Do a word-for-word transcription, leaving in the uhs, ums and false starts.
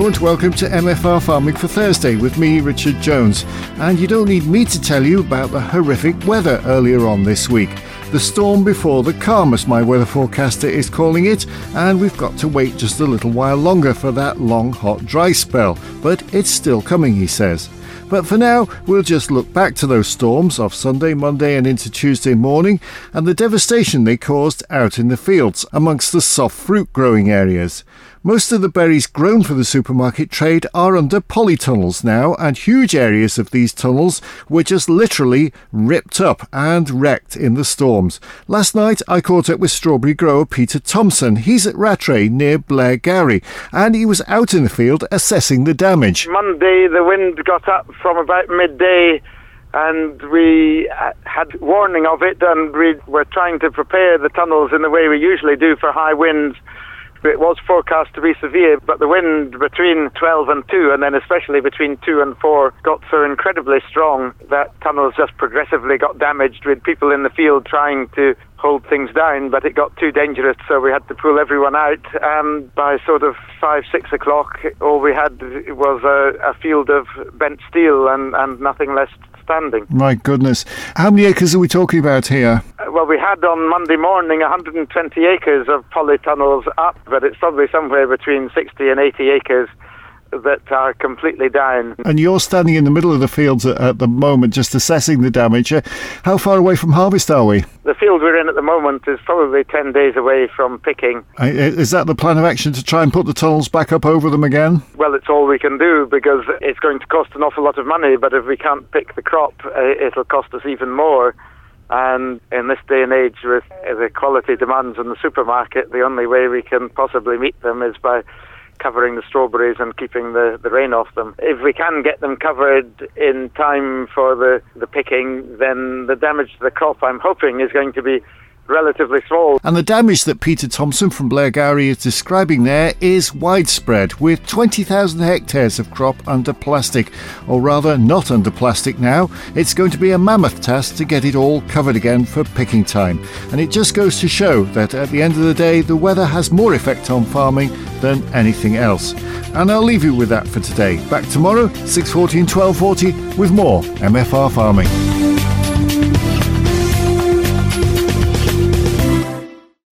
Hello and welcome to M F R Farming for Thursday with me, Richard Jones. And you don't need me to tell you about the horrific weather earlier on this week. The storm before the calm, as my weather forecaster is calling it, and we've got to wait just a little while longer for that long, hot, dry spell. But it's still coming, he says. But for now, we'll just look back to those storms of Sunday, Monday and into Tuesday morning and the devastation they caused out in the fields amongst the soft fruit growing areas. Most of the berries grown for the supermarket trade are under polytunnels now, and huge areas of these tunnels were just literally ripped up and wrecked in the storms. Last night I caught up with strawberry grower Peter Thompson. He's at Rattray near Blairgowrie, and he was out in the field assessing the damage. Monday the wind got up from about midday and we had warning of it, and we were trying to prepare the tunnels in the way we usually do for high winds. It was forecast to be severe, but the wind between twelve and two, and then especially between two and four, got so incredibly strong that tunnels just progressively got damaged, with people in the field trying to hold things down, but it got too dangerous, so we had to pull everyone out. And by sort of five, six o'clock, all we had was a, a field of bent steel and, and nothing left standing. My goodness. How many acres are we talking about here? Well, we had on Monday morning one hundred twenty acres of polytunnels up, but it's probably somewhere between sixty and eighty acres that are completely down. And you're standing in the middle of the fields at, at the moment, just assessing the damage. Uh, how far away from harvest are we? The field we're in at the moment is probably ten days away from picking. Uh, is that the plan of action, to try and put the tunnels back up over them again? Well, it's all we can do, because it's going to cost an awful lot of money, but if we can't pick the crop, uh, it'll cost us even more. And in this day and age, with the quality demands in the supermarket, the only way we can possibly meet them is by covering the strawberries and keeping the, the rain off them. If we can get them covered in time for the, the picking, then the damage to the crop, I'm hoping, is going to be relatively small. And the damage that Peter Thompson from Blairgowrie is describing there is widespread, with twenty thousand hectares of crop under plastic, or rather not under plastic now. It's going to be a mammoth task to get it all covered again for picking time. And it just goes to show that at the end of the day, the weather has more effect on farming than anything else. And I'll leave you with that for today. Back tomorrow, six forty and twelve forty, with more M F R Farming.